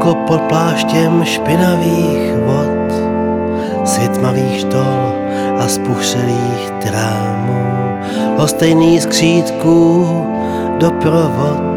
hluboko pod pláštěm špinavých vod, svět tmavých štol a spuchřelých trámů, lhostejný skřítků doprovod,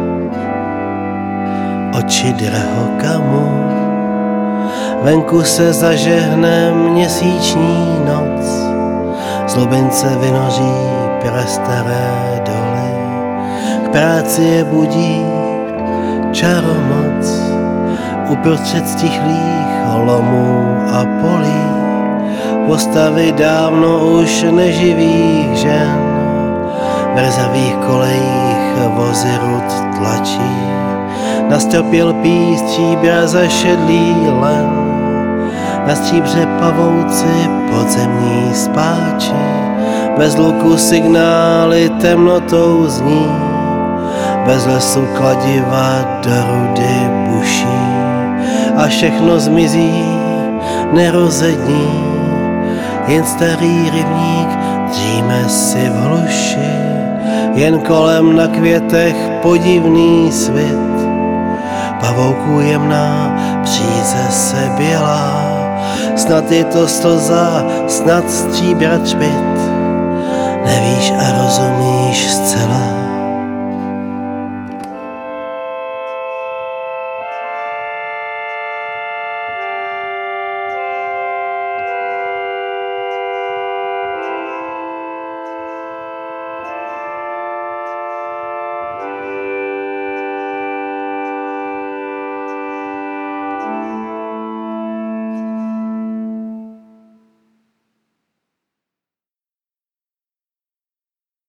oči drahokamů. Venku se zažehne měsíční noc, z lubince vynoří prastaré doly, k práci je budí čaromoc. Uprostřed stichlých lomů a polí postavy dávno už neživých žen, v rzavých kolejích vozy rud tlačí, na stropě lpí stříbra zašedlý len, na stříbře pavouci podzemní spáči, bez luku signály temnotou zní, bez lesu kladiva do rudy buší a všechno zmizí nerozední, jen starý rybník dříme si v hluši, jen kolem na květech podivný svit, pavouků jemná příze se bělá, snad je to slza, snad stříbra třpyt, nevíš a rozumíš zcela.